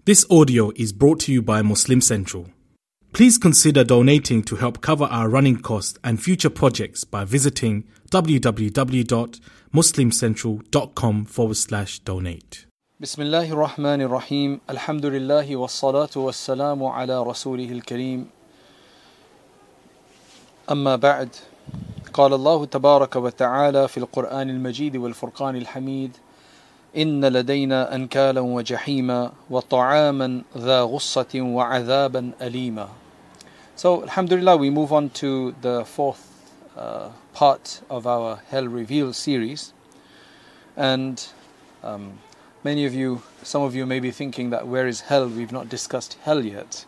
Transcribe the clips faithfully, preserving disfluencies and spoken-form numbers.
This audio is brought to you by Muslim Central. Please consider donating to help cover our running costs and future projects by visiting www.muslimcentral.com forward slash donate. Bismillahir Rahmanir Rahim. Alhamdulillahi wassalatu wassalamu ala rasulihil kareem. Amma ba'd. قال الله تبارك وتعالى في القرآن المجيد والفرقان الحميد إن لدينا أنكالا وجحيما وطعاما ذا غصة وعذابا أليما. So Alhamdulillah, we move on to the fourth uh, part of our Hell Revealed series. And um, many of you, some of you may be thinking that where is hell? We've not discussed hell yet.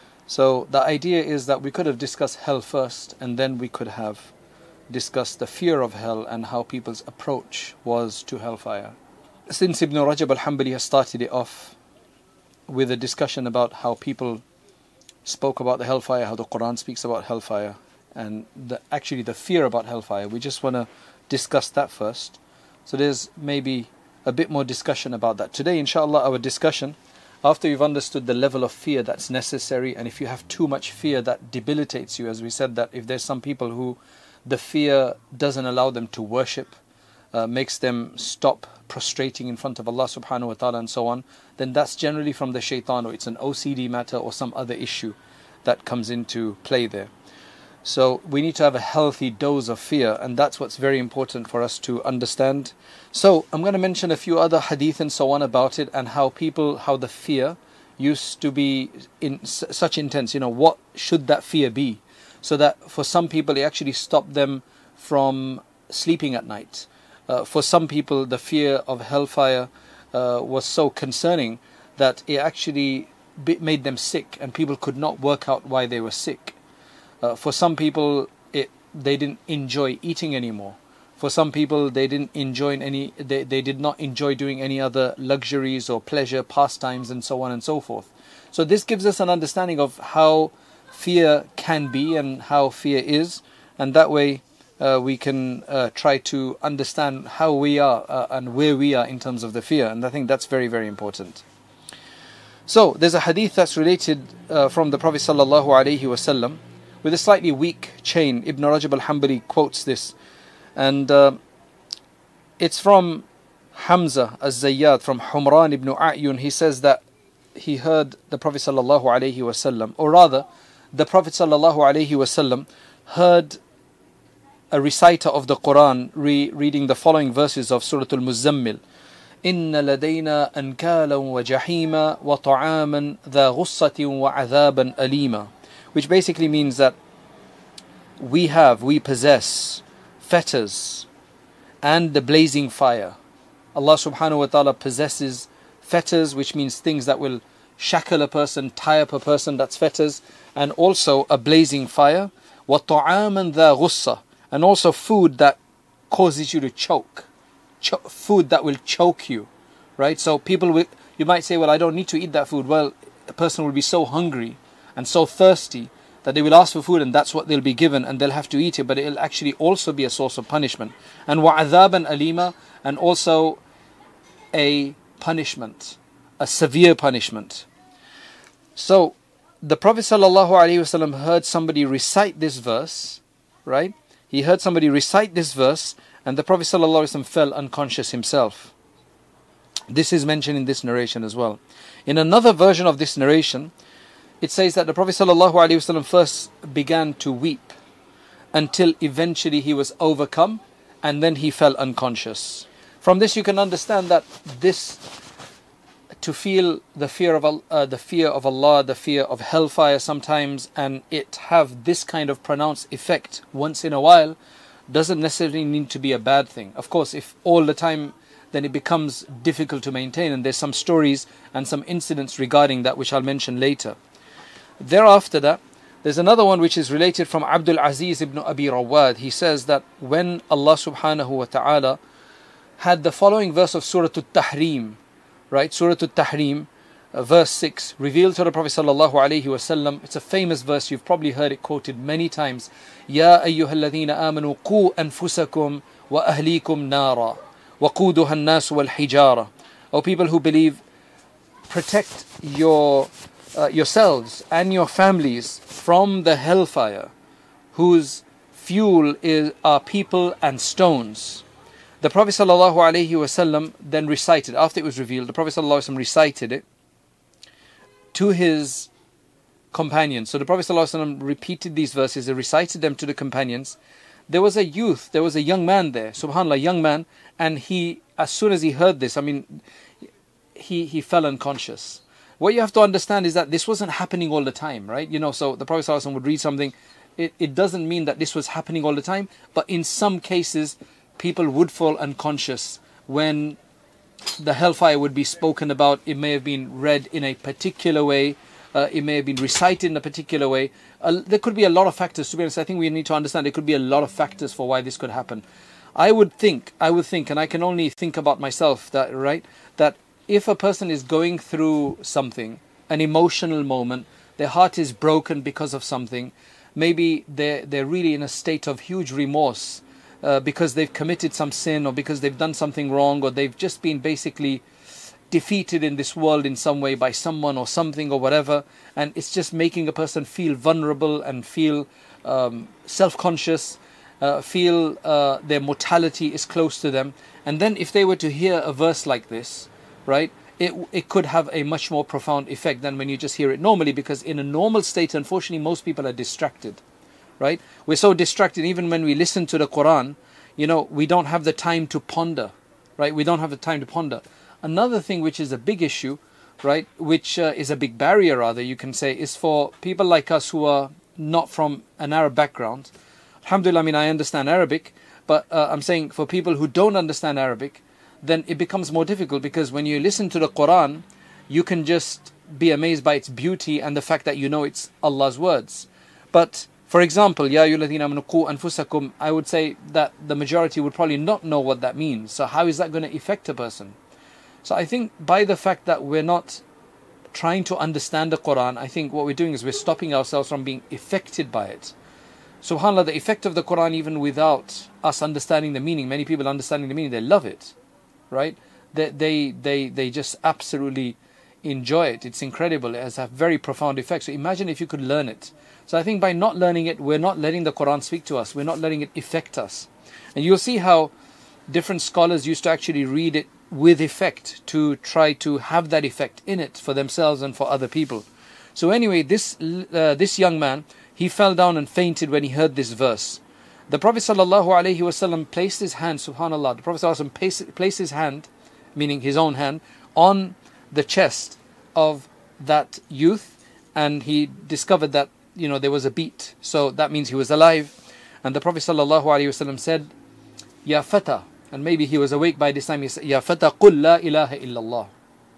So the idea is that we could have discussed hell first, and then we could have discussed the fear of hell and how people's approach was to hellfire. Since Ibn Rajab al-Hanbali has started it off with a discussion about how people spoke about the hellfire, how the Quran speaks about hellfire, and the, actually the fear about hellfire, we just want to discuss that first. So there's maybe a bit more discussion about that. Today, inshallah, our discussion, after you've understood the level of fear that's necessary, and if you have too much fear that debilitates you, as we said, that if there's some people who the fear doesn't allow them to worship, Uh, makes them stop prostrating in front of Allah subhanahu wa ta'ala and so on, then that's generally from the shaitan, or it's an O C D matter or some other issue that comes into play there. So we need to have a healthy dose of fear, and that's what's very important for us to understand. So I'm going to mention a few other hadith and so on about it, and how people, how the fear used to be in s- such intense. You know, what should that fear be? So that for some people it actually stopped them from sleeping at night. Uh, for some people, the fear of hellfire uh, was so concerning that it actually be- made them sick, and people could not work out why they were sick. Uh, for some people, it, they didn't enjoy eating anymore. For some people, they didn't enjoy any. They, they did not enjoy doing any other luxuries or pleasure pastimes and so on and so forth. So this gives us an understanding of how fear can be and how fear is, and that way Uh, we can uh, try to understand how we are uh, and where we are in terms of the fear. And I think that's very, very important. So there's a hadith that's related uh, from the Prophet sallallahu alaihi wasallam with a slightly weak chain. Ibn Rajab al-Hanbali quotes this, and uh, it's from Hamza az-Zayyad from Humran ibn A'yun. He says that he heard the Prophet sallallahu alaihi wasallam, or rather the Prophet sallallahu alaihi wasallam heard a reciter of the Quran re- reading the following verses of Surah Al-Muzammil. إِنَّ لَدَيْنَا أَنْكَالًا وَجَحِيمًا وَطَعَامًا ذَا غُصَّةٍ وَعَذَابًا أَلِيمًا, which basically means that we have, we possess fetters and the blazing fire. Allah subhanahu wa ta'ala possesses fetters, which means things that will shackle a person, tie up a person, that's fetters, and also a blazing fire. وَطَعَامًا ذَا غُصَّةٍ, and also food that causes you to choke, Cho- food that will choke you, right? So people will, you might say, well, I don't need to eat that food. Well, a person will be so hungry and so thirsty that they will ask for food, and that's what they'll be given, and they'll have to eat it, but it'll actually also be a source of punishment. And وَعَذَابًا أَلِيمًا, and also a punishment, a severe punishment. So the Prophet ﷺ heard somebody recite this verse, right? He heard somebody recite this verse, and the Prophet ﷺ fell unconscious himself. This is mentioned in this narration as well. In another version of this narration, it says that the Prophet ﷺ first began to weep until eventually he was overcome, and then he fell unconscious. From this you can understand that this, to feel the fear of uh, the fear of Allah, the fear of hellfire sometimes, and it have this kind of pronounced effect once in a while, doesn't necessarily need to be a bad thing. Of course, if all the time, then it becomes difficult to maintain, and there's some stories and some incidents regarding that which I'll mention later. Thereafter that, there's another one which is related from Abdul Aziz ibn Abi Rawad. He says that when Allah subhanahu wa ta'ala had the following verse of Surah At-Tahrim, right, Surah At-Tahrim, uh, verse six, revealed to the Prophet sallallahu alaihi wasallam. It's a famous verse, you've probably heard it quoted many times. Ya ayyuhalladhina amanu qu anfusakum wa ahlikum nara wa quduha an-nas wal hijara. O people who believe, protect your uh, yourselves and your families from the hellfire, whose fuel is are people and stones. The Prophet ﷺ then recited, after it was revealed, the Prophet ﷺ recited it to his companions. So the Prophet ﷺ repeated these verses, he recited them to the companions. There was a youth, there was a young man there, subhanAllah, young man, and he, as soon as he heard this, I mean, he, he fell unconscious. What you have to understand is that this wasn't happening all the time, right? You know, so the Prophet ﷺ would read something, it, it doesn't mean that this was happening all the time, but in some cases, people would fall unconscious when the hellfire would be spoken about. It may have been read in a particular way, uh, it may have been recited in a particular way. Uh, there could be a lot of factors, to be honest. I think we need to understand there could be a lot of factors for why this could happen. I would think, I would think, and I can only think about myself, that right, that if a person is going through something, an emotional moment, their heart is broken because of something, maybe they're, they're really in a state of huge remorse uh, because they've committed some sin, or because they've done something wrong, or they've just been basically defeated in this world in some way by someone or something or whatever, and it's just making a person feel vulnerable and feel um, self-conscious, uh, feel uh, their mortality is close to them. And then if they were to hear a verse like this, right, it it could have a much more profound effect than when you just hear it normally, because in a normal state, unfortunately, most people are distracted, right? We're so distracted, even when we listen to the Quran, you know, we don't have the time to ponder, right? We don't have the time to ponder. Another thing which is a big issue, right, which uh, is a big barrier rather, you can say, is for people like us who are not from an Arab background. Alhamdulillah, I mean, I understand Arabic, but uh, I'm saying for people who don't understand Arabic, then it becomes more difficult, because when you listen to the Quran, you can just be amazed by its beauty and the fact that you know it's Allah's words. But for example, Ya ayyuhalladhina amanu qu anfusakum, I would say that the majority would probably not know what that means. So how is that going to affect a person? So I think by the fact that we're not trying to understand the Quran, I think what we're doing is we're stopping ourselves from being affected by it. SubhanAllah, the effect of the Quran, even without us understanding the meaning, many people understanding the meaning, they love it, right? They, they, they, they just absolutely enjoy it. It's incredible. It has a very profound effect. So imagine if you could learn it. So I think by not learning it, we're not letting the Quran speak to us. We're not letting it affect us. And you'll see how different scholars used to actually read it with effect, to try to have that effect in it for themselves and for other people. So anyway, this uh, this young man, he fell down and fainted when he heard this verse. The Prophet ﷺ placed his hand, subhanAllah, the Prophet ﷺ placed his hand, meaning his own hand, on the chest of that youth, and he discovered that, you know, there was a beat. So that means he was alive. And the Prophet ﷺ said, Ya Fata, and maybe he was awake by this time, he said, Ya Fata, Qul la ilaha illallah.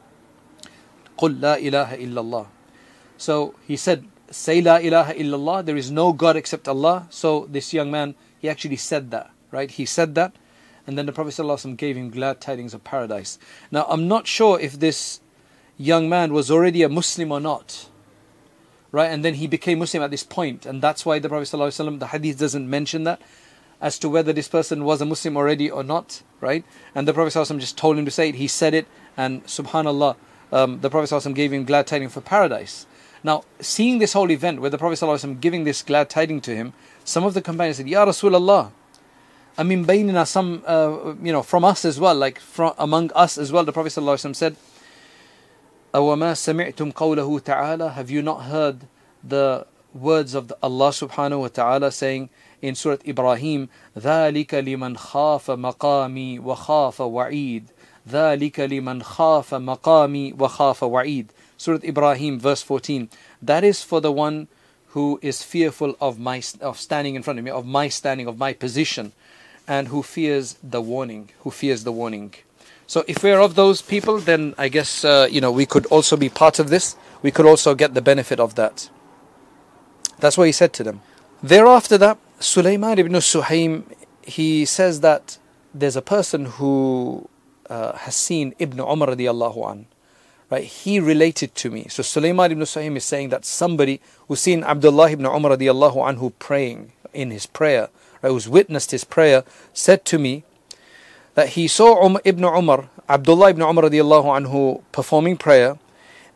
Qul la ilaha illallah. So he said, say la ilaha illallah, there is no God except Allah. So this young man, he actually said that, right? He said that, and then the Prophet ﷺ gave him glad tidings of paradise. Now I'm not sure if this young man was already a Muslim or not, right? And then he became Muslim at this point, and that's why the Prophet ﷺ, the hadith doesn't mention that, as to whether this person was a Muslim already or not, right? And the Prophet ﷺ just told him to say it, he said it, and subhanAllah, um, the Prophet ﷺ gave him glad tidings for paradise. Now, seeing this whole event where the Prophet ﷺ giving this glad tidings to him, some of the companions said, Ya Rasulullah, I mean, baynina, some, uh, you know, from us as well, like from among us as well, the Prophet ﷺ said, أَوَمَا سَمِعْتُمْ قَوْلَهُ تَعَالَى, have you not heard the words of the Allah subhanahu wa ta'ala saying in Surah Ibrahim, ذَلِكَ لِمَنْ خَافَ مَقَامِي وَخَافَ وَعِيدٍ ذَلِكَ لِمَنْ خَافَ مَقَامِي وَخَافَ وَعِيدٍ. Surah Ibrahim, verse fourteen. That is for the one who is fearful of my of standing in front of me, of my standing, of my position, and who fears the warning, who fears the warning. So if we're of those people, then I guess, uh, you know, we could also be part of this. We could also get the benefit of that. That's what he said to them. Thereafter that, Sulaiman ibn Suhaym, he says that there's a person who uh, has seen Ibn Umar radiallahu an. Right, he related to me. So Sulaiman ibn Suhaym is saying that somebody who's seen Abdullah ibn Umar radiallahu anhu praying in his prayer, right, who's witnessed his prayer, said to me that he saw um, Ibn Umar, Abdullah ibn Umar radiallahu anhu performing prayer,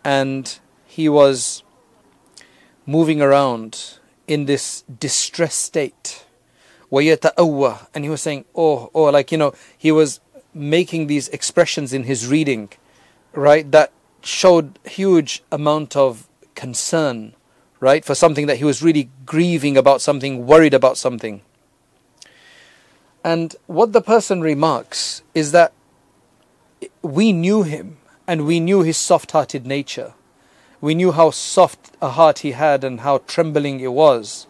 and he was moving around in this distressed state. وَيَتَأَوَّى, and he was saying, oh, oh, like, you know, he was making these expressions in his reading, right, that showed huge amount of concern, right, for something that he was really grieving about, something, worried about something. And what the person remarks is that we knew him, and we knew his soft-hearted nature. We knew how soft a heart he had and how trembling it was.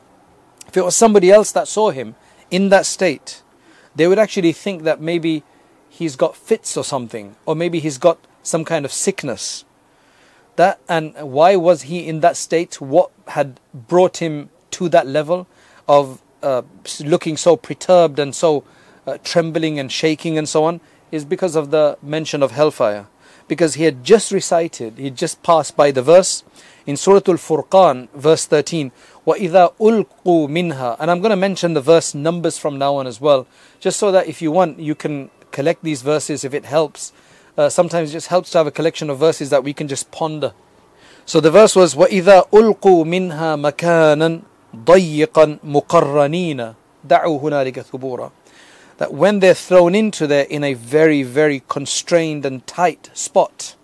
If it was somebody else that saw him in that state, they would actually think that maybe he's got fits or something, or maybe he's got some kind of sickness. That, and why was he in that state? What had brought him to that level of uh, looking so perturbed and so uh, trembling and shaking and so on, is because of the mention of hellfire. Because he had just recited, he had just passed by the verse in Surah Al-Furqan, verse thirteen, وَإِذَا أُلْقُوا مِنْهَا. And I'm going to mention the verse numbers from now on as well, just so that if you want, you can collect these verses if it helps. Uh, sometimes it just helps to have a collection of verses that we can just ponder. So the verse was, وَإِذَا أُلْقُوا مِنْهَا مَكَانًا ضَيِّقًا مُقَرَّنِينَ دَعُوا هُنَالِكَ ثُبُورًا. That when they're thrown into there in a very, very constrained and tight spot,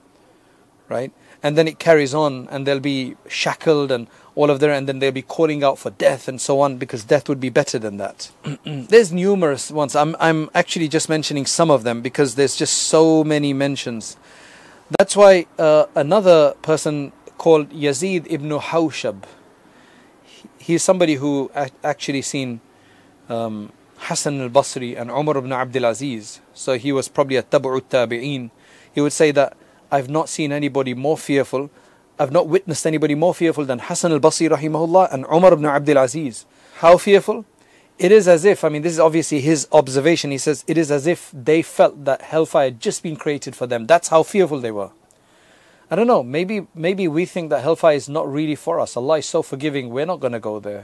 right? And then it carries on, and they'll be shackled and all of that, and then they'll be calling out for death and so on, because death would be better than that. There's numerous ones. I'm I'm actually just mentioning some of them because there's just so many mentions. That's why uh, another person called Yazid ibn Hawshab, he, he's somebody who a- actually seen um, Hassan al-Basri and Umar ibn Abdul Aziz. So he was probably a tabu'ut tabi'een. He would say that I've not seen anybody more fearful, I've not witnessed anybody more fearful than Hassan al-Basri rahimahullah and Umar ibn Abdul Aziz. How fearful? It is as if, I mean, this is obviously his observation. He says, it is as if they felt that hellfire had just been created for them. That's how fearful they were. I don't know, maybe maybe we think that hellfire is not really for us. Allah is so forgiving, we're not going to go there.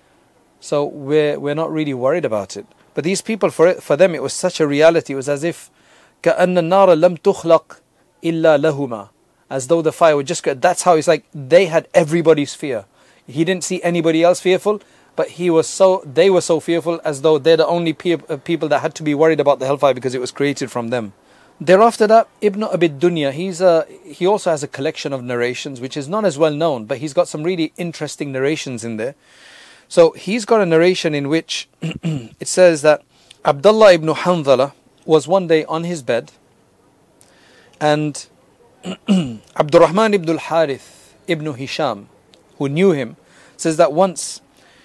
So we're we're not really worried about it. But these people, for it, for them, it was such a reality. It was as if كأن النار لم تخلق إلا لهما, as though the fire would just go. That's how it's like they had everybody's fear. He didn't see anybody else fearful, but he was so they were so fearful, as though they're the only pe- people that had to be worried about the hellfire because it was created from them. Thereafter that, Ibn Abi Dunya, he's a, he also has a collection of narrations which is not as well known, but he's got some really interesting narrations in there. So he's got a narration in which it says that Abdullah ibn Hanzala was one day on his bed, and Abdurrahman ibn al-Harith ibn Hisham, who knew him, says that once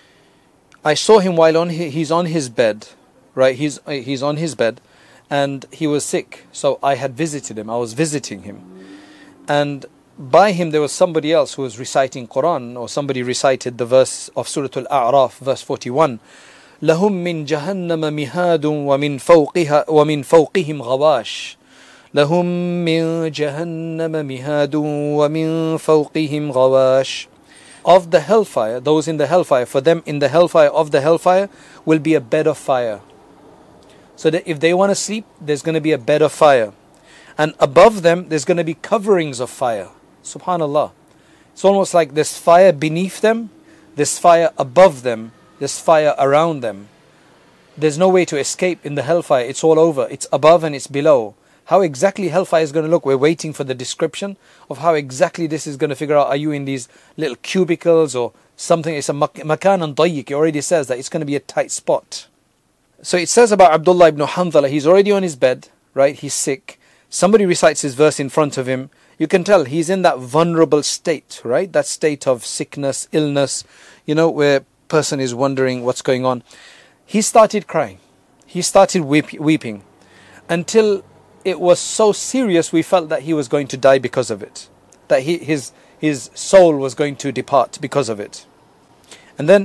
I saw him while on his, he's on his bed, right? He's he's on his bed, and he was sick. So I had visited him. I was visiting him, and by him there was somebody else who was reciting Quran, or somebody recited the verse of Surah Al-A'raf, verse forty-one. لهم من جهنم مهاد ومن فوقها ومن فوقهم غواش. لهم من جهنم مهاد ومن فوقهم غواش. Of the hellfire, those in the hellfire, for them in the hellfire of the hellfire will be a bed of fire. So that if they want to sleep, there's going to be a bed of fire. And above them, there's going to be coverings of fire. Subhanallah. It's almost like there's fire beneath them, there's fire above them, there's fire around them. There's no way to escape in the hellfire. It's all over. It's above and it's below. How exactly hellfire is going to look, we're waiting for the description of how exactly this is going to figure out. Are you in these little cubicles or something? It's a makan and dayyik. It already says that it's going to be a tight spot. So it says about Abdullah ibn Hanzala, he's already on his bed, right? He's sick. Somebody recites his verse in front of him. You can tell he's in that vulnerable state, right? That state of sickness, illness, you know, where person is wondering what's going on. He started crying. He started weep- weeping until it was so serious we felt that he was going to die because of it. That he, his, his soul was going to depart because of it. And then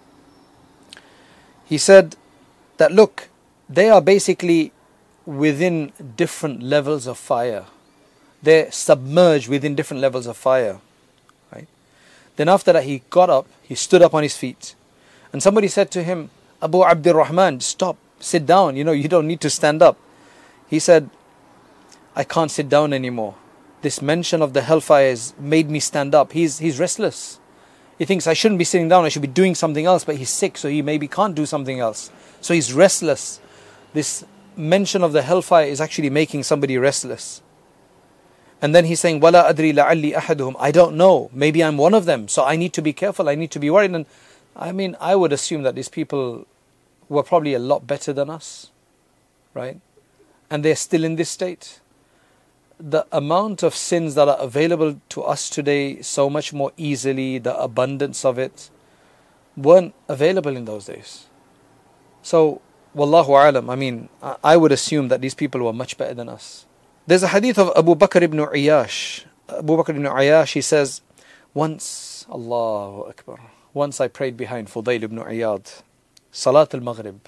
he said that, look, they are basically within different levels of fire. They're submerged within different levels of fire. Right? Then after that he got up, he stood up on his feet. And somebody said to him, Abu Abdurrahman, stop, sit down, you know, you don't need to stand up. He said, I can't sit down anymore. this mention of the hellfire has made me stand up. He's, he's restless. He thinks I shouldn't be sitting down, I should be doing something else, but he's sick, so he maybe can't do something else. So he's restless. This mention of the hellfire is actually making somebody restless. And then he's saying, وَلَا أَدْرِي لَعَلِّي أَحَدُهُمْ, I don't know, maybe I'm one of them, so I need to be careful, I need to be worried. And I mean, I would assume that these people were probably a lot better than us, right? And they're still in this state. The amount of sins that are available to us today so much more easily, the abundance of it, weren't available in those days. So, Wallahu alam, I mean, I would assume that these people were much better than us. There's a hadith of Abu Bakr ibn Ayyash. Abu Bakr ibn Ayyash, he says, once, Allahu Akbar, once I prayed behind Fudayl ibn Iyad, Salat al-Maghrib.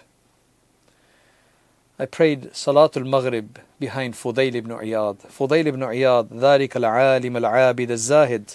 I prayed Salat al-Maghrib behind Fudayl ibn Iyad. Fudayl ibn Iyad, ذلك العالم العابد الزاهد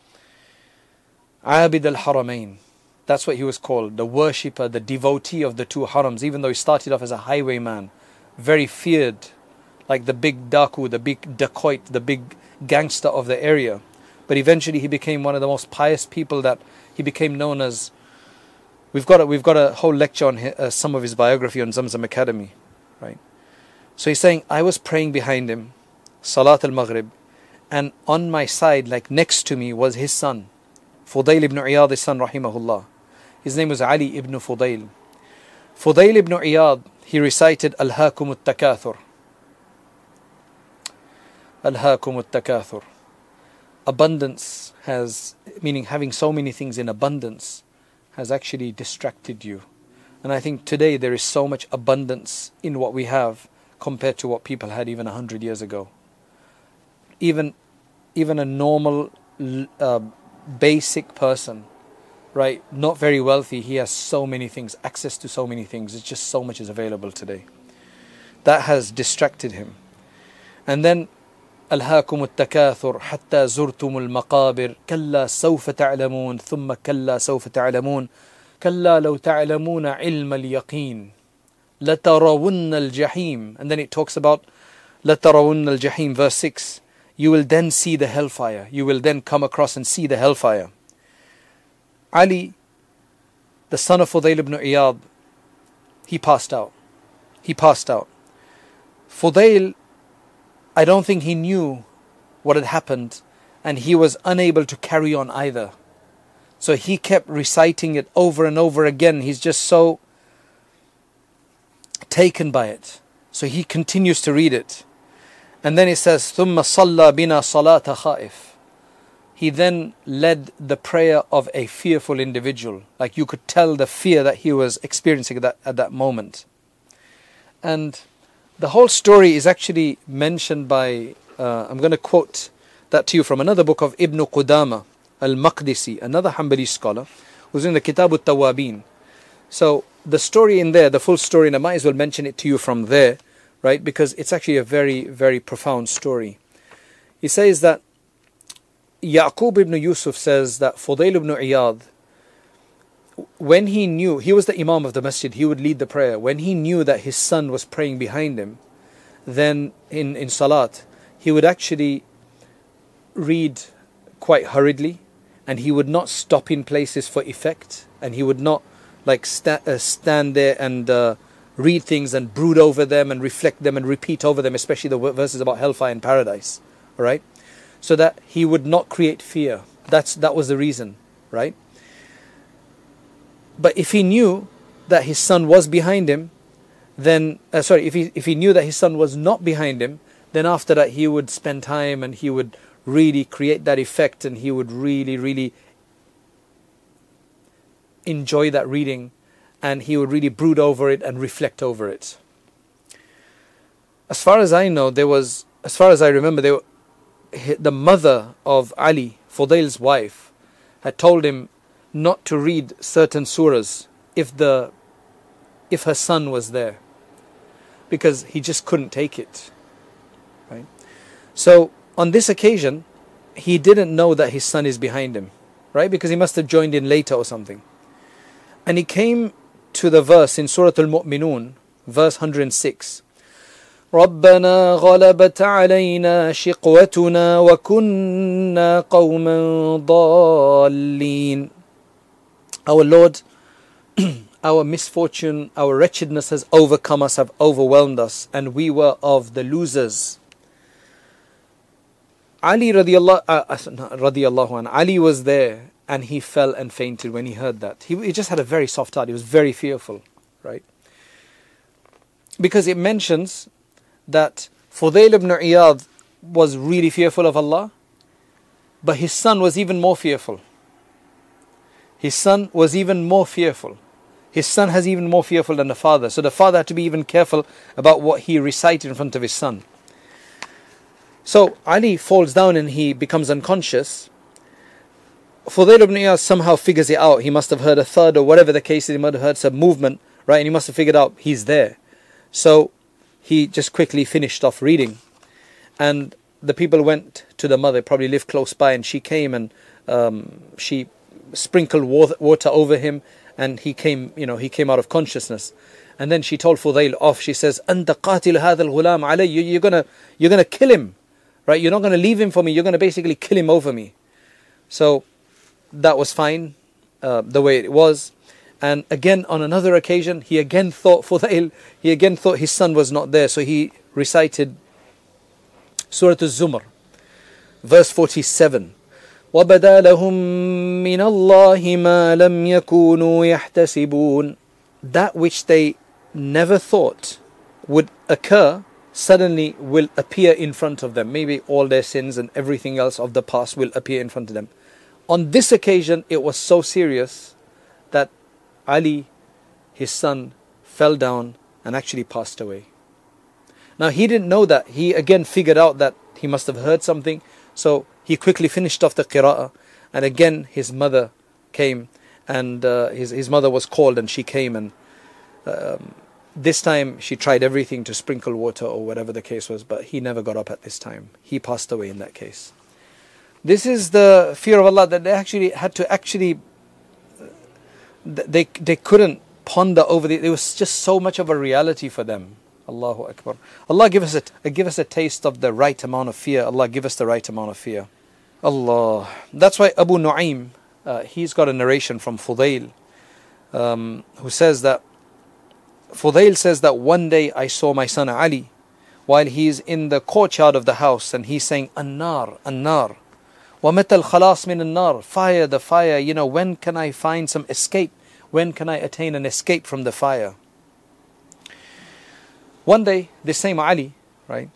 عابد الحرمين. That's what he was called, the worshipper, the devotee of the two harams, even though he started off as a highwayman, very feared, like the big daku, the big dacoit, the big gangster of the area. But eventually he became one of the most pious people, that he became known as, we've got a, we've got a whole lecture on his, uh, some of his biography on Zamzam Academy, right? So he's saying, I was praying behind him, Salat al-Maghrib, and on my side, like next to me, was his son, Fudayl ibn Iyad, his son, rahimahullah. His name was Ali ibn Fudayl. Fudayl ibn Iyad, he recited Alhaakum at-Takathur. Alhaakum at-Takathur. Abundance has, meaning having so many things in abundance, has actually distracted you. And I think today there is so much abundance in what we have compared to what people had even a hundred years ago. Even, even a normal, uh, basic person, right, not very wealthy, he has so many things, access to so many things. It's just so much is available today. That has distracted him. And then ألهاكم التكاثر حتى زرتم المقابر كلا سوف تعلمون ثم كلا سوف تعلمون كلا لو تعلمون علم اليقين لترون الجحيم. And then it talks about لترون الجحيم, verse six. You will then see the hellfire. You will then come across and see the hellfire. Ali, the son of Fudayl ibn Iyad, he passed out. He passed out. Fudayl, I don't think he knew what had happened, and he was unable to carry on either. So he kept reciting it over and over again. He's just so taken by it. So he continues to read it. And then it says, ثُمَّ صَلَّى بِنَا صَلَاةَ خَائِفٍ. He then led the prayer of a fearful individual. Like you could tell the fear that he was experiencing at that, at that moment. And the whole story is actually mentioned by, uh, I'm going to quote that to you from another book of Ibn Qudama al-Maqdisi, another Hanbali scholar, who's in the Kitab al-Tawabin. So the story in there, the full story, and I might as well mention it to you from there, right? Because it's actually a very, very profound story. He says that Yaqub ibn Yusuf says that Fudayl ibn Iyad, when he knew, he was the Imam of the masjid, he would lead the prayer. When he knew that his son was praying behind him, then in, in Salat, he would actually read quite hurriedly, and he would not stop in places for effect, and he would not like sta- uh, stand there and uh, read things and brood over them and reflect them and repeat over them, especially the verses about hellfire and paradise, all right? So that he would not create fear. That's that was the reason, right? But if he knew that his son was behind him, then uh, sorry, if he if he knew that his son was not behind him, then after that he would spend time and he would really create that effect, and he would really, really enjoy that reading, and he would really brood over it and reflect over it. As far as I know, there was, as far as I remember, there were, the mother of Ali, Fudayl's wife, had told him not to read certain surahs if the if her son was there, because he just couldn't take it, right? So on this occasion, he didn't know that his son is behind him, right? Because he must have joined in later or something. And he came to the verse in Surah Al-Mu'minun, verse one hundred six. ربنا غلبت علينا شقوتنا وكنا قوما ضالين. Our Lord, our misfortune, our wretchedness has overcome us, have overwhelmed us, and we were of the losers. Ali radiallahu, uh, radiallahu anhu, Ali was there, and he fell and fainted when he heard that. He, he just had a very soft heart. He was very fearful, right? Because it mentions that Fudayl ibn Iyad was really fearful of Allah, but his son was even more fearful. His son was even more fearful. His son has even more fearful than the father. So the father had to be even careful about what he recited in front of his son. So Ali falls down and he becomes unconscious. Fudayl ibn Iyad somehow figures it out. He must have heard a thud or whatever the case is. He might have heard some movement, right? And he must have figured out he's there. So he just quickly finished off reading. And the people went to the mother, probably lived close by, and she came and um, she sprinkled water over him, and he came, you know, he came out of consciousness. And then she told Fudayl off. She says, "Anta qatil hadha al-ghulam alay." You're gonna, you're gonna kill him, right? You're not gonna leave him for me. You're gonna basically kill him over me. So that was fine, uh, the way it was. And again, on another occasion, he again thought Fudayl, he again thought his son was not there. So he recited Surah Al-Zumar, verse forty-seven. وَبَدَا لَهُم مِّنَ اللَّهِ مَا لَمْ يَكُونُوا يَحْتَسِبُونَ. That which they never thought would occur, suddenly will appear in front of them. Maybe all their sins and everything else of the past will appear in front of them. On this occasion, it was so serious that Ali, his son, fell down and actually passed away. Now he didn't know that. He again figured out that he must have heard something. So he quickly finished off the qira'ah. And again his mother came. And uh, his, his mother was called and she came. And um, this time she tried everything to sprinkle water or whatever the case was. But he never got up at this time. He passed away in that case. This is the fear of Allah that they actually had to actually... They, they couldn't ponder over it. It was just so much of a reality for them. Allahu Akbar. Allah give us a give us a taste of the right amount of fear. Allah give us the right amount of fear. Allah. That's why Abu Nu'aym, uh, he's got a narration from Fudayl, um, who says that Fudayl says that one day I saw my son Ali while he's in the courtyard of the house, and he's saying, "An-nar, an-nar. وَمَتَى الْخَلَاص مِنَ النَّارِ." Fire, the fire. You know, when can I find some escape? When can I attain an escape from the fire? One day, this same Ali, right,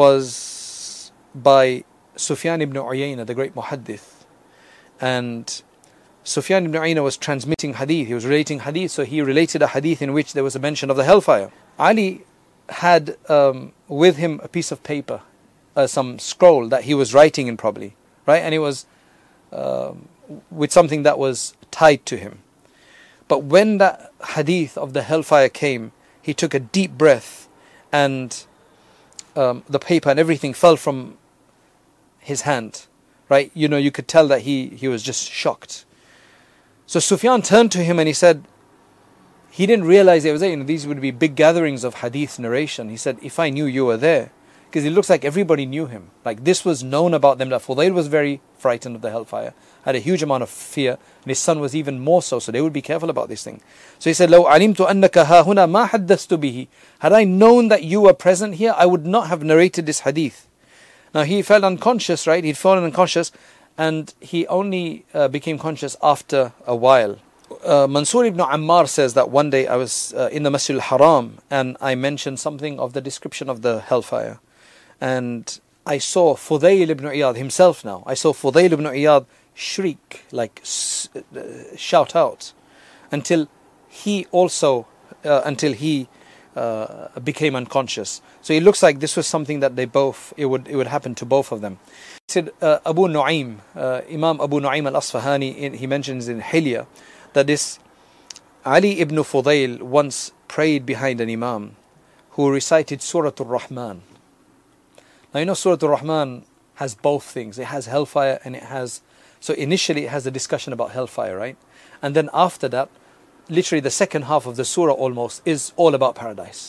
was by Sufyan ibn Uyayna, the great muhaddith. And Sufyan ibn Uyayna was transmitting hadith. He was relating hadith, so he related a hadith in which there was a mention of the hellfire. Ali had um, with him a piece of paper, uh, some scroll that he was writing in probably, right? And it was um, with something that was tied to him. But when that hadith of the hellfire came, he took a deep breath, and um, the paper and everything fell from his hand, right? You know, you could tell that he, he was just shocked. So Sufyan turned to him and he said, he didn't realize it was there. You know, these would be big gatherings of hadith narration. He said, if I knew you were there, because it looks like everybody knew him. Like this was known about them, that Fudayl was very frightened of the hellfire, had a huge amount of fear, and his son was even more so, so they would be careful about this thing. So he said, لَوْ عَلِمْتُ أَنَّكَ هَا هُنَا مَا حَدَّثْتُ بِهِ. Had I known that you were present here, I would not have narrated this hadith. Now he fell unconscious, right? He'd fallen unconscious, and he only uh, became conscious after a while. Uh, Mansur ibn Ammar says that one day I was uh, in the Masjid al-Haram, and I mentioned something of the description of the hellfire. And I saw Fudayl ibn Iyad himself now. I saw Fudayl ibn Iyad shriek, like uh, shout out, until he also, uh, until he uh, became unconscious. So it looks like this was something that they both, it would it would happen to both of them. He said, uh, Abu Nu'aym, uh, Imam Abu Nu'aym al-Asfahani, in, he mentions in Hilya that this Ali ibn Fudayl once prayed behind an Imam who recited Surah Al-Rahman. Now you know Surah Al-Rahman has both things. It has hellfire and it has... So initially it has a discussion about hellfire, right? And then after that, literally the second half of the surah almost is all about paradise.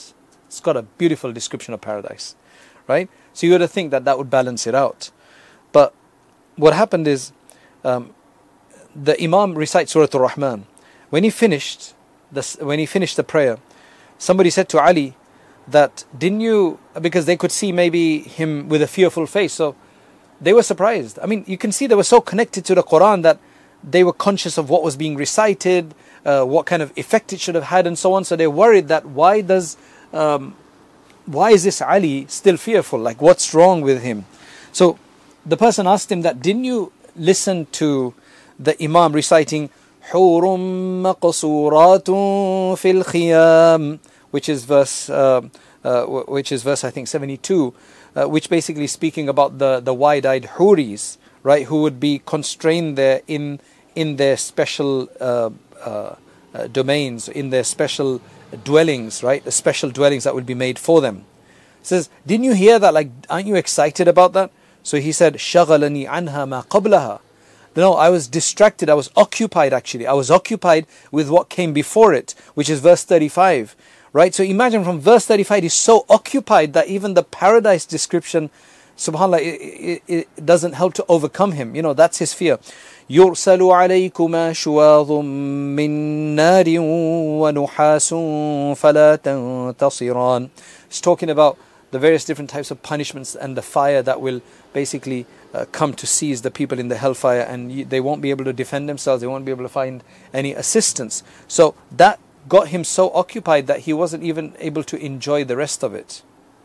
It's got a beautiful description of paradise, right? So you got to think that that would balance it out. But what happened is, um, the Imam recites Surah Al-Rahman. When he finished, the, when he finished the prayer, somebody said to Ali that, didn't you, because they could see maybe him with a fearful face, so they were surprised. I mean, you can see they were so connected to the Quran that they were conscious of what was being recited, uh, what kind of effect it should have had and so on. So they're worried that why does, um, why is this Ali still fearful? Like, what's wrong with him? So the person asked him that, didn't you listen to the Imam reciting Hurum Maqsuratun fil Khiyam, which is verse, uh, uh, which is verse I think seventy-two, uh, which basically speaking about the the wide-eyed Huris, right, who would be constrained there in in their special uh, uh, uh, domains, in their special dwellings, right, the special dwellings that would be made for them. He says, didn't you hear that? Like, aren't you excited about that? So he said, شَغَلَنِي عَنْهَا مَا قَبْلَهَا. No, I was distracted, I was occupied actually. I was occupied with what came before it, which is verse thirty-five. Right? So imagine from verse thirty-five, he's so occupied that even the paradise description, subhanAllah, it, it, it doesn't help to overcome him. You know, that's his fear. يُرْسَلُ عَلَيْكُمَا شُوَاظٌ مِّن نَارٍ وَنُحَاسٌ فَلَا تَنْتَصِرَانِ. It's talking about the various different types of punishments and the fire that will basically uh, come to seize the people in the hellfire, and you, they won't be able to defend themselves, they won't be able to find any assistance. So that got him so occupied that he wasn't even able to enjoy the rest of it.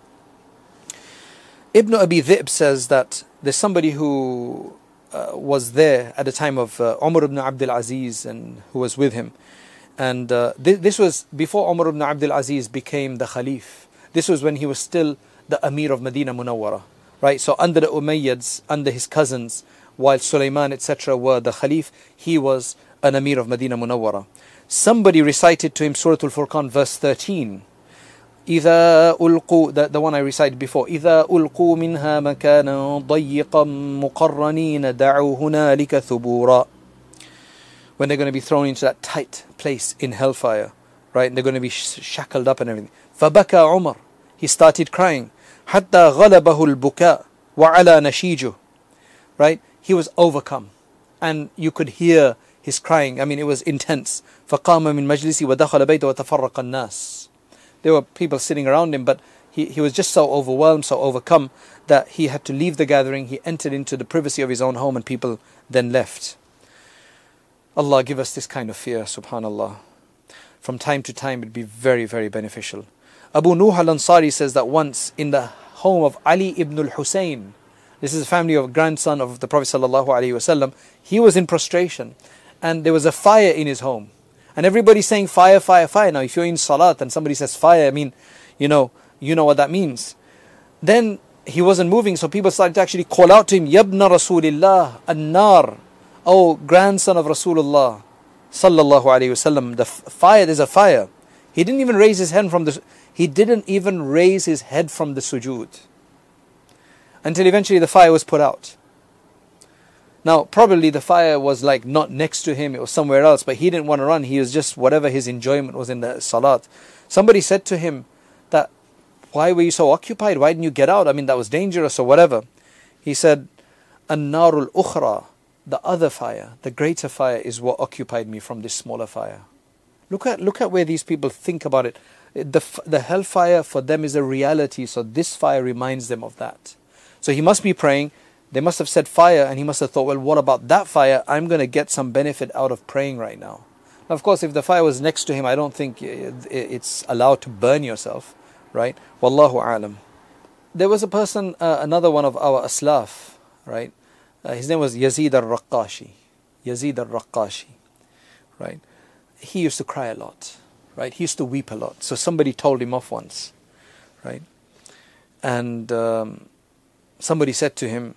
Ibn Abi Dhi'b says that there's somebody who uh, was there at the time of uh, Umar ibn Abdul Aziz and who was with him. And uh, th- this was before Umar ibn Abdul Aziz became the Khalif. This was when he was still the Amir of Medina Munawwara. Right? So under the Umayyads, under his cousins, while Sulaiman et cetera were the Khalif, he was an Amir of Medina Munawwara. Somebody recited to him Surah Al-Furqan verse thirteen. إِذَا أُلْقُوا, the, the one I recited before. إِذَا أُلْقُوا مِنْهَا مَكَانًا ضَيِّقًا مُقَرَّنِينَ دَعُوا هُنَالِكَ ثُبُورًا. When they're going to be thrown into that tight place in hellfire, right? And they're going to be sh- shackled up and everything. فَبَكَى عُمَرْ. He started crying. حَتَّى غَلَبَهُ الْبُكَاء وَعَلَى نَشِيجُهُ. Right? He was overcome. And you could hear his crying. I mean, it was intense. فَقَامَ مِنْ مَجْلِسِ وَدَخَلَ بَيْتَ وَتَفَرَّقَ النَّاسِ. There were people sitting around him, but he, he was just so overwhelmed, so overcome, that he had to leave the gathering. He entered into the privacy of his own home, and people then left. Allah give us this kind of fear, subhanallah. From time to time, it would be very, very beneficial. Abu Nuh al-Ansari says that once in the home of Ali ibn al-Husayn, this is a family of grandson of the Prophet sallallahu alaihi wasallam, he was in prostration, and there was a fire in his home. And everybody's saying fire, fire, fire. Now, if you're in salat and somebody says fire, I mean, you know, you know what that means. Then he wasn't moving, so people started to actually call out to him, Yabna Rasulillah, an-nar, oh grandson of Rasulullah, sallallahu alaihi wasallam, the f- fire, there's a fire. He didn't even raise his hand from the, he didn't even raise his head from the sujood, until eventually the fire was put out. Now, probably the fire was like not next to him, it was somewhere else, but he didn't want to run. He was just, whatever his enjoyment was in the salat. Somebody said to him that, why were you so occupied? Why didn't you get out? I mean, that was dangerous or whatever. He said, An-narul ukhra, the other fire, the greater fire is what occupied me from this smaller fire. Look at look at where these people think about it. The, the hellfire for them is a reality, so this fire reminds them of that. So he must be praying. They must have said fire, and he must have thought, well, what about that fire? I'm going to get some benefit out of praying right now. Now, of course, if the fire was next to him, I don't think it's allowed to burn yourself, right? Wallahu a'lam. There was a person, uh, another one of our aslaf, right? Uh, his name was Yazid al-Raqashi. Yazid al-Raqashi, right? He used to cry a lot, right? He used to weep a lot. So somebody told him off once, right? And um, somebody said to him,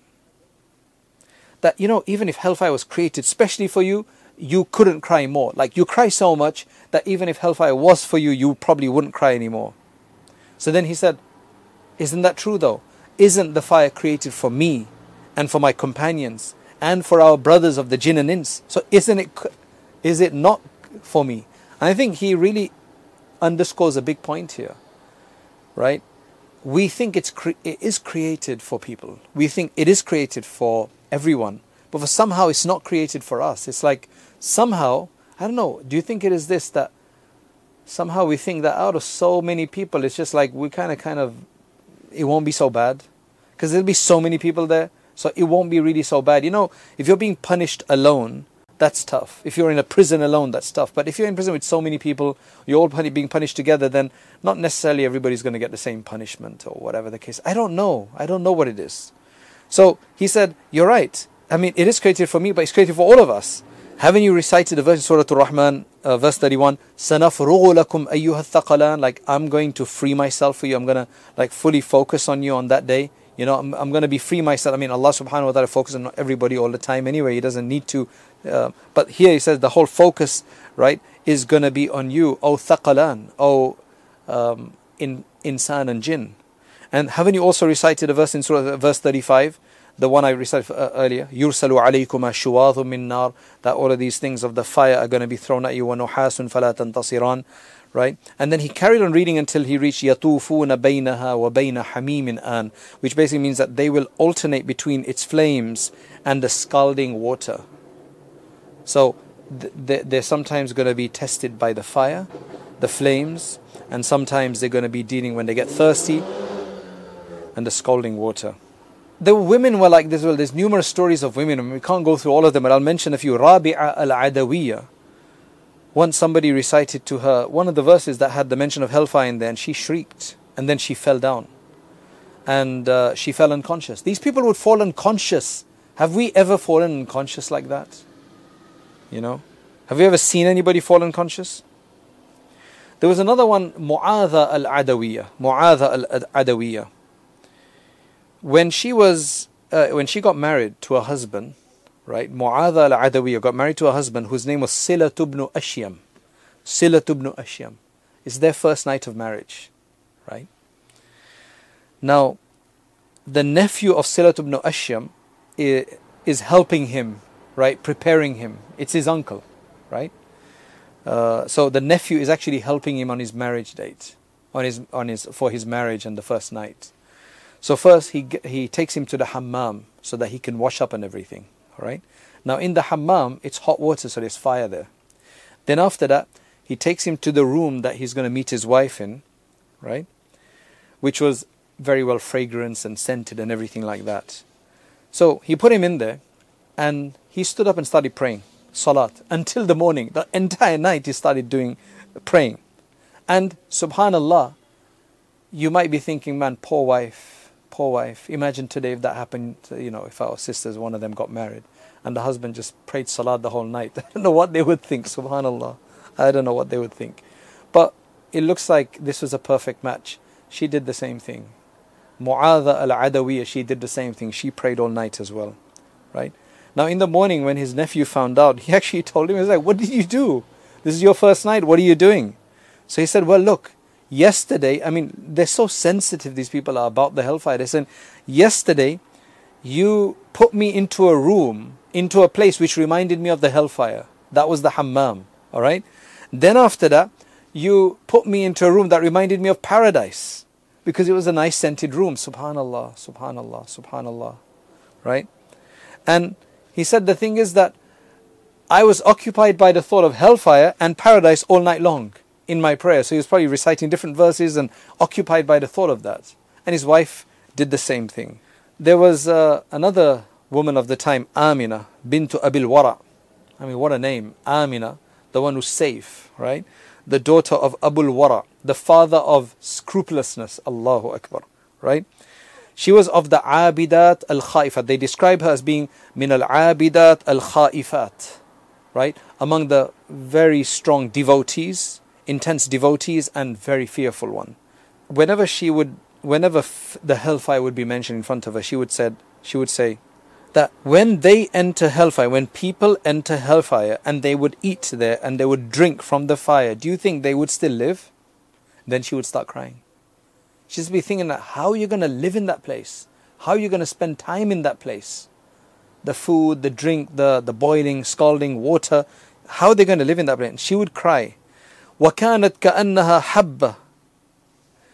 that, you know, even if hellfire was created especially for you, you couldn't cry more. Like, you cry so much that even if hellfire was for you, you probably wouldn't cry anymore. So then he said, isn't that true though? Isn't the fire created for me and for my companions and for our brothers of the jinn and ins? So isn't it, is it not for me? And I think he really underscores a big point here. right? We think it's cre- it is created for people. We think it is created for everyone. But for somehow it's not created for us. It's like somehow, I don't know, do you think it is this that somehow we think that out of so many people, it's just like we kind of, kind of, it won't be so bad? Because there'll be so many people there, so it won't be really so bad. You know, if you're being punished alone, that's tough. If you're in a prison alone, that's tough. But if you're in prison with so many people, you're all being punished together, then not necessarily everybody's going to get the same punishment or whatever the case. I don't know. I don't know what it is. So he said, you're right. I mean, it is created for me, but it's created for all of us. Haven't you recited the verse in Surah Al-Rahman, uh, verse thirty-one, سَنَفْرُغُ لَكُمْ أَيُّهَا الثَّقَلَانِ, like I'm going to free myself for you. I'm going to like fully focus on you on that day. You know, I'm, I'm going to be free myself. I mean, Allah subhanahu wa ta'ala focuses on everybody all the time anyway. He doesn't need to. Uh, but here he says the whole focus, right, is going to be on you. O thaqalan, O um, in, insan and jinn. And haven't you also recited a verse in Surah, verse thirty-five? The one I recited uh, earlier. يُرْسَلُ عَلَيْكُمَا شُوَاظٌ مِّن نَارٍ, that all of these things of the fire are going to be thrown at you. وَنُحَاسٌ فَلَا تَنْتَصِرَانِ. Right? And then he carried on reading until he reached يَطُوفُونَ بَيْنَهَا وَبَيْنَ حَمِيمٍ آن, which basically means that they will alternate between its flames and the scalding water. So th- they're sometimes going to be tested by the fire, the flames, and sometimes they're going to be dealing when they get thirsty and the scalding water. The women were like this. Well, there's numerous stories of women, and we can't go through all of them, but I'll mention a few. Rabi'a al-Adawiyya. Once somebody recited to her one of the verses that had the mention of hellfire in there, and she shrieked, and then she fell down. And uh, she fell unconscious. These people would fall unconscious. Have we ever fallen unconscious like that? You know? Have you ever seen anybody fall unconscious? There was another one, Mu'adha al-Adawiyya. Mu'adha al-Adawiyya. When she was, uh, when she got married to a husband, right? Mu'adha al-Adawiyya got married to a husband whose name was Silat ibn Ashyam. Silat ibn Ashyam. It's their first night of marriage, right? Now, the nephew of Silat ibn Ashyam is, is helping him, right? Preparing him. It's his uncle, right? Uh, so the nephew is actually helping him on his marriage date, on his on his for his marriage and the first night. So first he he takes him to the hammam so that he can wash up and everything. All right. Now in the hammam it's hot water, so there's fire there. Then after that he takes him to the room that he's going to meet his wife in, right? Which was very well fragranced and scented and everything like that. So he put him in there, and he stood up and started praying, salat, until the morning. The entire night he started doing praying. And subhanallah, you might be thinking, man, poor wife, poor wife. Imagine today if that happened, you know, if our sisters, one of them got married, and the husband just prayed salat the whole night. I don't know what they would think, subhanallah. I don't know what they would think. But it looks like this was a perfect match. She did the same thing. Mu'adha al-Adawiyya, she did the same thing. She prayed all night as well, right? Now in the morning when his nephew found out, he actually told him, he was like, what did you do? This is your first night, what are you doing? So he said, well look, yesterday, I mean, they're so sensitive, these people are, about the hellfire. They said, yesterday, you put me into a room, into a place which reminded me of the hellfire. That was the hammam, all right? Then after that, you put me into a room that reminded me of paradise, because it was a nice scented room. Subhanallah, subhanallah, subhanallah, right? And he said the thing is that I was occupied by the thought of hellfire and paradise all night long in my prayer. So he was probably reciting different verses and occupied by the thought of that. And his wife did the same thing. There was uh, another woman of the time, Amina bint Abil Wara. I mean, what a name. Amina, the one who's safe, right? The daughter of Abul Wara, the father of scrupulousness. Allahu Akbar, right? She was of the Abidat al-Khaifat. They describe her as being min al-Abidat al-Khaifat, right? Among the very strong devotees, intense devotees, and very fearful one. Whenever she would, whenever f- the hellfire would be mentioned in front of her, she would said, she would say that when they enter hellfire, when people enter hellfire and they would eat there and they would drink from the fire, do you think they would still live? Then she would start crying. She'd just be thinking that how are you going to live in that place? How are you going to spend time in that place? The food, the drink, the, the boiling, scalding water. How are they going to live in that place? And she would cry. وَكَانَتْ كَأَنَّهَا حَبَّةٌ.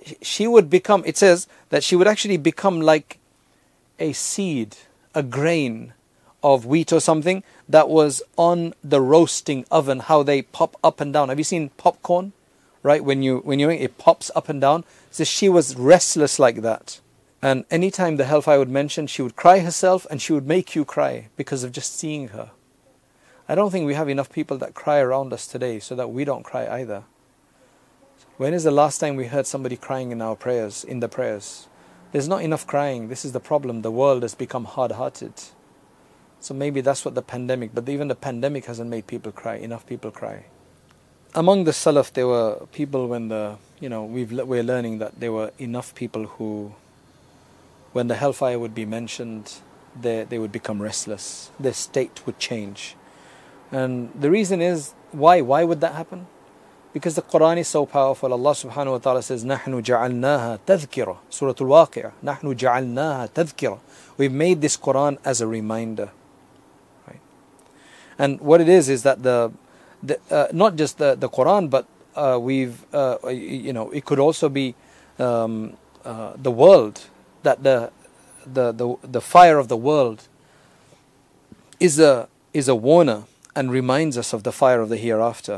she would become, it says that she would actually become like a seed, a grain of wheat or something that was on the roasting oven, how they pop up and down. Have you seen popcorn? Right, when you when you it pops up and down. So she was restless like that. And anytime the hellfire would mention, she would cry herself, and she would make you cry because of just seeing her. I don't think we have enough people that cry around us today so that we don't cry either. When is the last time we heard somebody crying in our prayers, in the prayers? There's not enough crying. This is the problem. The world has become hard-hearted. So maybe that's what the pandemic, but even the pandemic hasn't made people cry. Enough people cry. Among the Salaf, there were people when the, you know, we've, we're learning that there were enough people who, when the hellfire would be mentioned, they, they would become restless. Their state would change. And the reason is, why? Why would that happen? Because the Quran is so powerful. Allah subhanahu wa ta'ala says, نَحْنُ جَعَلْنَاهَا تَذْكِرَةً Surah Al-Waqi'ah. نَحْنُ جَعَلْنَاهَا تَذْكِرَةً We've made this Quran as a reminder. Right? And what it is, is that the The, uh, not just the, the Quran, but uh, we've, uh, you know, it could also be um, uh, the world, that the, the the the fire of the world is a is a warner and reminds us of the fire of the hereafter.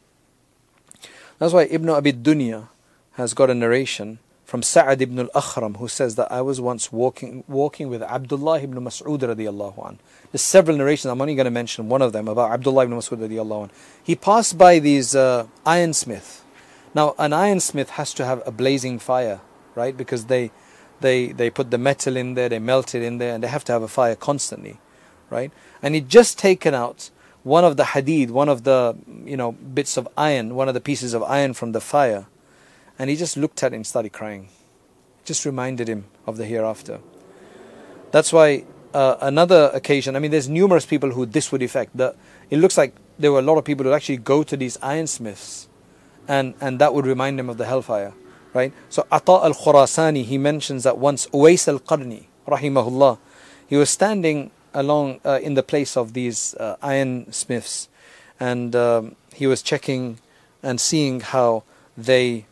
That's why Ibn Abi Dunya has got a narration from Sa'ad ibn al-Akhram, who says that I was once walking walking with Abdullah ibn Mas'ud radiyallahu anhu. There's several narrations, I'm only going to mention one of them about Abdullah ibn Mas'ud radiyallahu anhu. He passed by these uh, ironsmith. Now an ironsmith has to have a blazing fire, right? Because they, they, they put the metal in there, they melt it in there, and they have to have a fire constantly, right? And he'd just taken out one of the hadid, one of the, you know, bits of iron, one of the pieces of iron from the fire. And he just looked at it and started crying. It just reminded him of the hereafter. That's why uh, another occasion, I mean, there's numerous people who this would affect. The, it looks like there were a lot of people who actually go to these ironsmiths, and, and that would remind them of the hellfire. Right? So Ata al-Khurasani, he mentions that once Uwais al-Qarni, rahimahullah, he was standing along uh, in the place of these uh, ironsmiths, and um, he was checking and seeing how they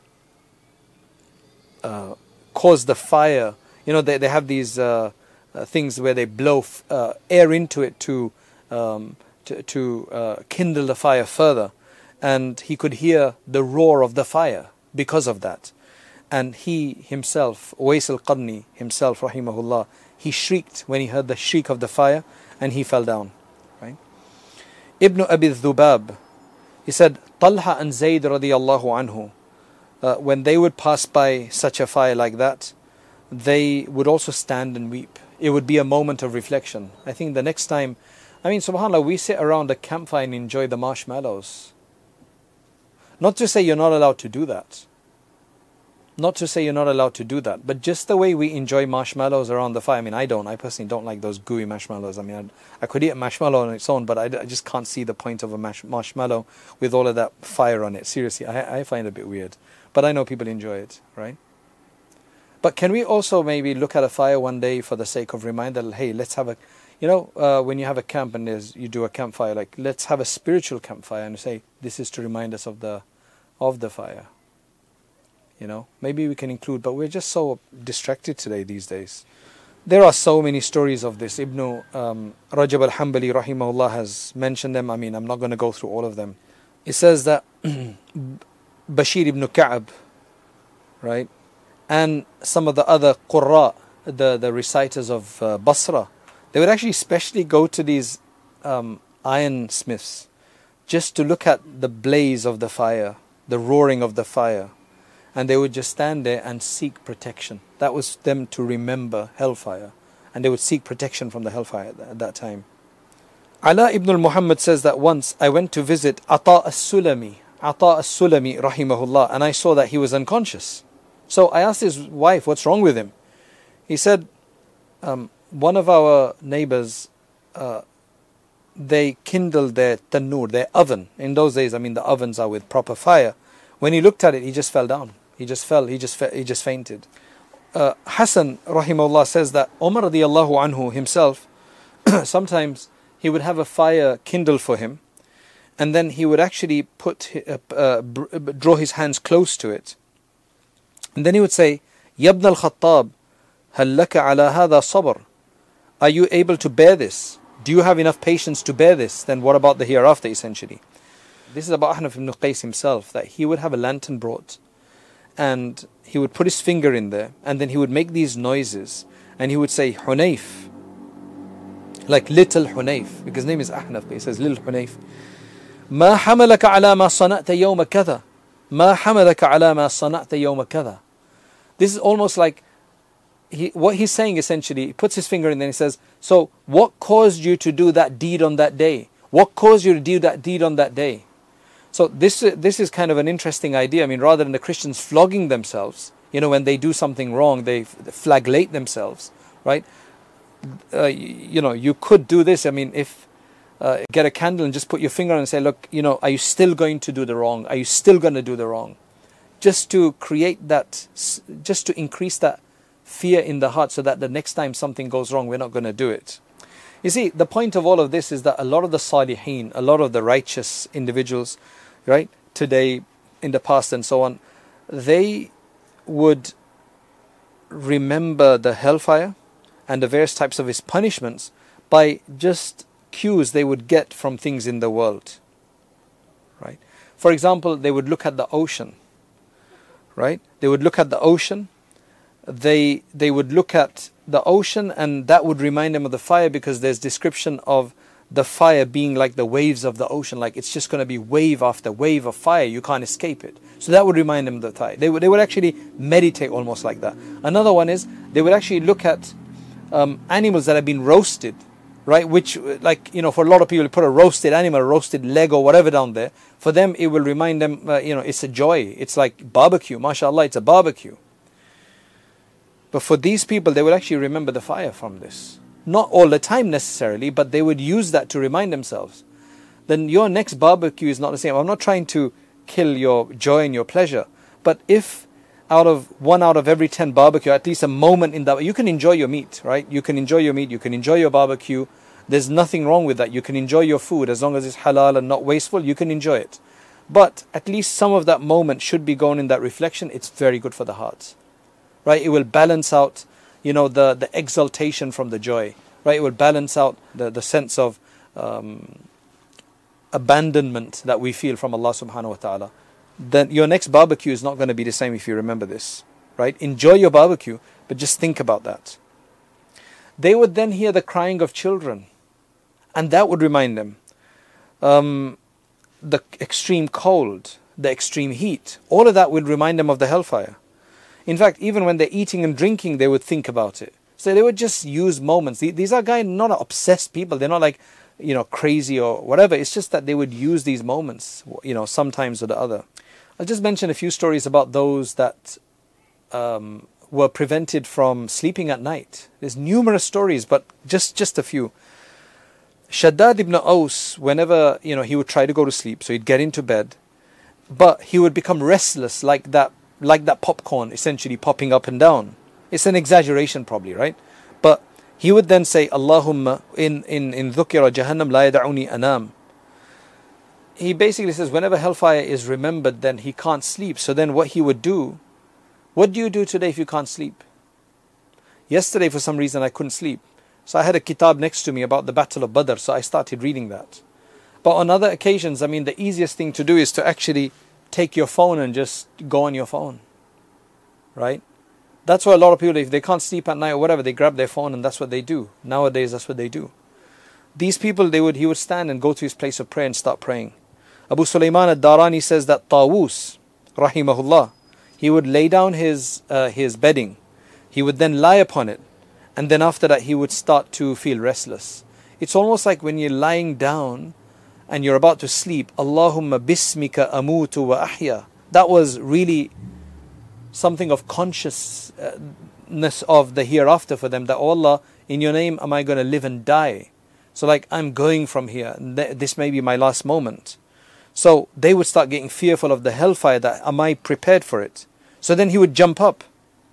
Uh, cause the fire. You know, they, they have these uh, uh, things where they blow f uh, air into it to um, to, to uh, kindle the fire further. And he could hear the roar of the fire because of that. And he himself, Uwais al-Qarni himself, rahimahullah, he shrieked when he heard the shriek of the fire, and he fell down. Right? Ibn Abi Dhubab, he said, Talha and Zayd radiyallahu anhu, Uh, when they would pass by such a fire like that, they would also stand and weep. It would be a moment of reflection. I think the next time, I mean, subhanAllah, we sit around a campfire and enjoy the marshmallows. Not to say you're not allowed to do that. Not to say you're not allowed to do that. But just the way we enjoy marshmallows around the fire. I mean, I don't. I personally don't like those gooey marshmallows. I mean, I, I could eat a marshmallow on its own, but I, I just can't see the point of a mash, marshmallow with all of that fire on it. Seriously, I, I find it a bit weird. But I know people enjoy it, right? But can we also maybe look at a fire one day for the sake of reminder, hey, let's have a, you know, uh, when you have a camp and there's, you do a campfire, like, let's have a spiritual campfire and say, this is to remind us of the, of the fire. You know, maybe we can include, but we're just so distracted today these days. There are so many stories of this. Ibn um, Rajab al-Hanbali, rahimahullah, has mentioned them. I mean, I'm not going to go through all of them. It says that Bashir ibn Ka'ab, right, and some of the other Qurra, the, the reciters of uh, Basra, they would actually specially go to these um, ironsmiths just to look at the blaze of the fire, the roaring of the fire, and they would just stand there and seek protection. That was them to remember hellfire, and they would seek protection from the hellfire at, at that time. Ala ibn al-Muhammad says that once I went to visit Ata as-Sulami, Ata as-Sulami rahimahullah, and I saw that he was unconscious. So I asked his wife, what's wrong with him? He said, um, one of our neighbors, uh, they kindled their tannoor, their oven. In those days, I mean, the ovens are with proper fire. When he looked at it, he just fell down. He just fell, he just, he just fainted. Uh, Hassan rahimahullah says that Umar radiyallahu anhu himself, sometimes he would have a fire kindled for him, and then he would actually put uh, uh, draw his hands close to it, And then he would say, Yabna al-Khattab, هل لك على هذا صبر? Are you able to bear this? Do you have enough patience to bear this? Then what about the hereafter, essentially? This is about Ahnaf ibn Qais himself, that he would have a lantern brought, and he would put his finger in there, and then he would make these noises, and he would say, Hunayf, like little Hunayf, because his name is Ahnaf, but he says, little Hunayf. ما حملك على ما صنعت يوم كذا ما حملك على ما صنعت يوم كذا. This is almost like, he, what he's saying essentially, he puts his finger in there and he says, so what caused you to do that deed on that day? What caused you to do that deed on that day? So this, this is kind of an interesting idea. I mean, rather than the Christians flogging themselves, you know, when they do something wrong, they flagellate themselves, right? Uh, you know, you could do this. I mean, if uh, get a candle and just put your finger on and say, look, you know, are you still going to do the wrong? Are you still going to do the wrong? Just to create that, just to increase that fear in the heart, so that the next time something goes wrong, we're not going to do it. You see, the point of all of this is that a lot of the Salihin, a lot of the righteous individuals, right, today, in the past and so on, they would remember the hellfire and the various types of its punishments by just cues they would get from things in the world, right? For example, they would look at the ocean, right? They would look at the ocean, they they would look at the ocean, and that would remind them of the fire, because there's description of the fire being like the waves of the ocean, like it's just going to be wave after wave of fire, you can't escape it. So that would remind them of the fire. They would, they would actually meditate almost like that. Another one is, they would actually look at um, animals that have been roasted, right? Which, like, you know, for a lot of people, put a roasted animal, a roasted leg or whatever down there. For them, it will remind them, uh, you know, it's a joy. It's like barbecue. MashaAllah, it's a barbecue. But for these people, they will actually remember the fire from this. Not all the time necessarily, but they would use that to remind themselves. Then your next barbecue is not the same. I'm not trying to kill your joy and your pleasure. But if out of one out of every ten barbecue, at least a moment in that, you can enjoy your meat, right? You can enjoy your meat, you can enjoy your barbecue. There's nothing wrong with that. You can enjoy your food as long as it's halal and not wasteful, you can enjoy it. But at least some of that moment should be going in that reflection. It's very good for the heart, right? It will balance out, you know, the, the exaltation from the joy, right? It will balance out the, the sense of um, abandonment that we feel from Allah subhanahu wa ta'ala. Then your next barbecue is not going to be the same if you remember this, right? Enjoy your barbecue, but just think about that. They would then hear the crying of children, and that would remind them. Um, the extreme cold, the extreme heat, all of that would remind them of the hellfire. In fact, even when they're eating and drinking, they would think about it. So they would just use moments. These are guys not obsessed people. They're not like, you know, crazy or whatever. It's just that they would use these moments, you know, sometimes or the other. I'll just mention a few stories about those that um, were prevented from sleeping at night. There's numerous stories, but just, just a few. Shaddad ibn Aus, whenever, you know, he would try to go to sleep, so he'd get into bed, but he would become restless like that, like that popcorn essentially popping up and down. It's an exaggeration probably, right? But he would then say, Allahumma in, in, in dhukira jahannam la yada'uni anam. He basically says whenever hellfire is remembered, then he can't sleep. So then what he would do, what do you do today if you can't sleep? Yesterday for some reason I couldn't sleep. So I had a kitab next to me about the Battle of Badr, so I started reading that. But on other occasions, I mean, the easiest thing to do is to actually take your phone and just go on your phone, right? That's why a lot of people, if they can't sleep at night or whatever, they grab their phone and that's what they do. Nowadays, that's what they do. These people, they would he would stand and go to his place of prayer and start praying. Abu Sulaiman al-Darani says that Tawus, rahimahullah, he would lay down his uh, his bedding. He would then lie upon it. And then after that, he would start to feel restless. It's almost like when you're lying down and you're about to sleep, Allahumma bismika amutu wa ahya. That was really something of consciousness of the hereafter for them, that, oh Allah, in your name am I going to live and die. So like, I'm going from here, this may be my last moment. So they would start getting fearful of the hellfire, that am I prepared for it? So then he would jump up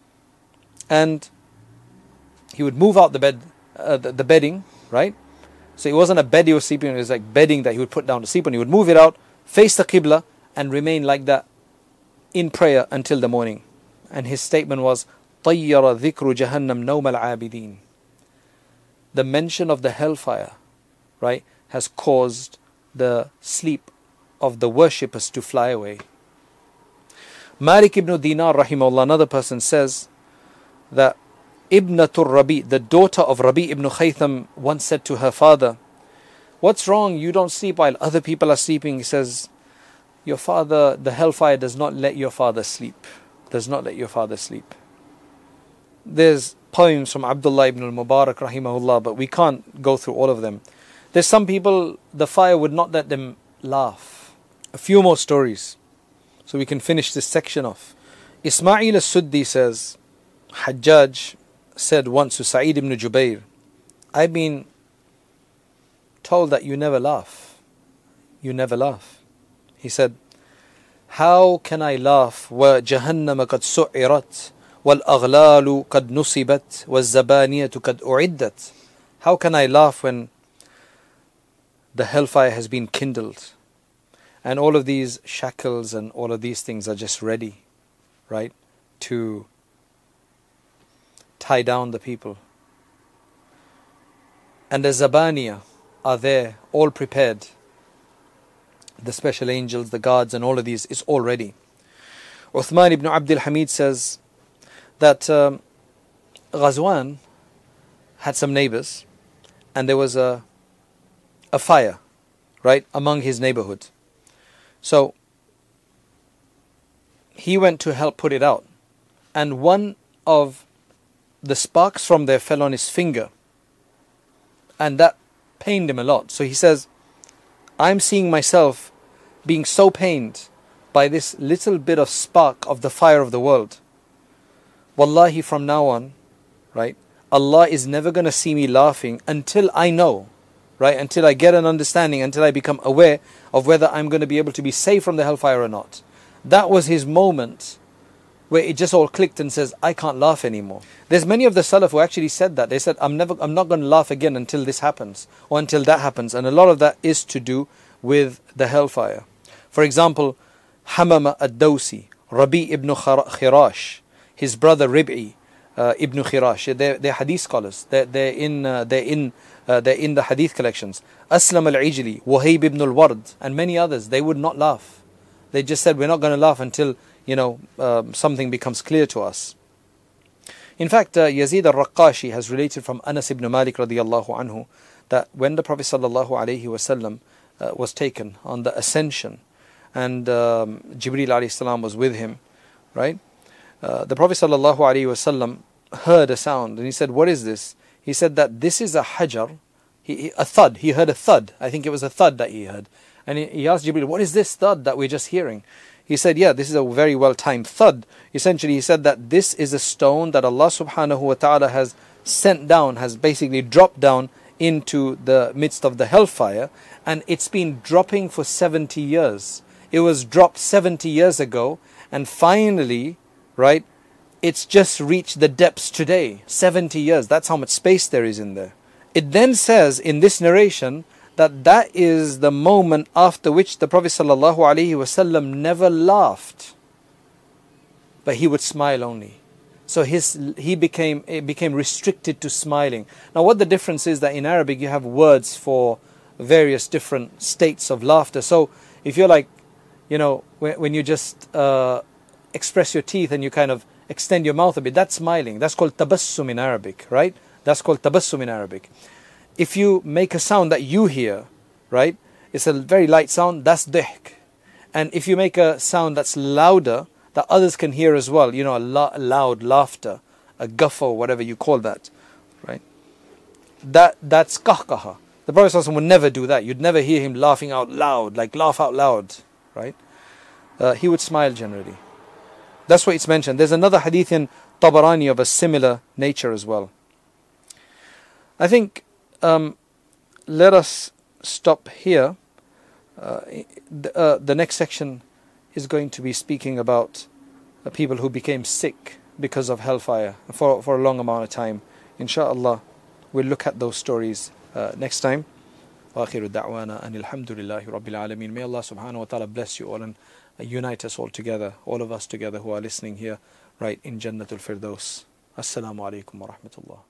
and he would move out the bed, uh, the, the bedding, right? So it wasn't a bed he was sleeping on, it was like bedding that he would put down to sleep on. He would move it out, face the Qibla, and remain like that in prayer until the morning. and his statement was, طَيَّرَ ذِكْرُ جَهَنَّمْ نَوْمَ الْعَابِدِينَ. The mention of the hellfire, right, has caused the sleep of the worshippers to fly away. Malik ibn Dinar rahimahullah, another person, says that Ibnatul Rabi, the daughter of Rabi ibn Khaytham, once said to her father, "What's wrong? You don't sleep while other people are sleeping." He says, "Your father, the hellfire does not let your father sleep. Does not let your father sleep." There's poems from Abdullah ibn al-Mubarak rahimahullah, but we can't go through all of them. There's some people, the fire would not let them laugh. A few more stories, so we can finish this section off. Ismail as-Suddi says, Hajjaj said once to Sa'id ibn Jubair, "I've been told that you never laugh. You never laugh." He said, "How can I laugh wa jahannam qad su'irat wal aghlalu qad nusibat wal zabaniyatu qad u'iddat?" How can I laugh when the hellfire has been kindled and all of these shackles and all of these things are just ready, right, to tie down the people, and the zabaniya are there, all prepared. The special angels, the guards, and all of these is all ready. Uthman ibn Abdul Hamid says that um, Ghazwan had some neighbors, and there was a a fire, right, among his neighborhood. So he went to help put it out, and one of the sparks from there fell on his finger, and that pained him a lot. So he says, "I'm seeing myself being so pained by this little bit of spark of the fire of the world. Wallahi, from now on, right, Allah is never going to see me laughing until I know, right, until I get an understanding, until I become aware of whether I'm going to be able to be saved from the hellfire or not." That was his moment where it just all clicked and says, "I can't laugh anymore." There's many of the Salaf who actually said that. They said, I'm never, I'm not going to laugh again until this happens, or until that happens. And a lot of that is to do with the hellfire. For example, Hamama ad-Dawsi, Rabi ibn Khirash, his brother Rib'i uh, ibn Khirash, they're, they're hadith scholars. They're, they're, in, uh, they're, in, uh, they're in the hadith collections. Aslam al-Ijli, Wahib ibn al-Ward, and many others, they would not laugh. They just said, we're not going to laugh until, you know, um, something becomes clear to us. In fact, uh, Yazid al-Raqashi has related from Anas ibn Malik radiyallahu anhu that when the Prophet sallallahu alayhi wasallam uh, was taken on the ascension, and um, Jibreel alayhi salam was with him, right? Uh, the Prophet sallallahu alayhi wasallam heard a sound, and he said, "What is this?" He said that this is a hajar, he, he, a thud. He heard a thud. I think it was a thud that he heard. And he, he asked Jibreel, "What is this thud that we're just hearing?" He said, "Yeah, this is a very well-timed thud." Essentially, he said that this is a stone that Allah subhanahu wa ta'ala has sent down, has basically dropped down into the midst of the hellfire, and it's been dropping for seventy years. It was dropped seventy years ago, and finally, right, it's just reached the depths today. seventy years, that's how much space there is in there. It then says in this narration that that is the moment after which the Prophet sallallahu alaihi wasallam never laughed, but he would smile only. So his he became it became restricted to smiling. Now, what the difference is that in Arabic you have words for various different states of laughter. So if you're like, you know, when, when you just uh, express your teeth and you kind of extend your mouth a bit, that's smiling. That's called tabassum in Arabic, right? That's called tabassum in Arabic. If you make a sound that you hear, right, it's a very light sound, that's dihk. And if you make a sound that's louder, that others can hear as well, you know, a, la- a loud laughter, a guffaw, whatever you call that, right? That That's qahqaha. The Prophet ﷺ would never do that. You'd never hear him laughing out loud, like laugh out loud, right? Uh, he would smile generally. That's what it's mentioned. There's another hadith in Tabarani of a similar nature as well. I think um, let us stop here. Uh, the, uh, the next section is going to be speaking about uh, people who became sick because of hellfire for, for a long amount of time. Insha'Allah, we'll look at those stories uh, next time. وآخر دعوانا أن الحمد لله رب العالمين. May Allah subhanahu wa ta'ala bless you all and uh, unite us all together, all of us together who are listening here right in Jannatul Firdaus. Assalamu alaikum wa rahmatullah.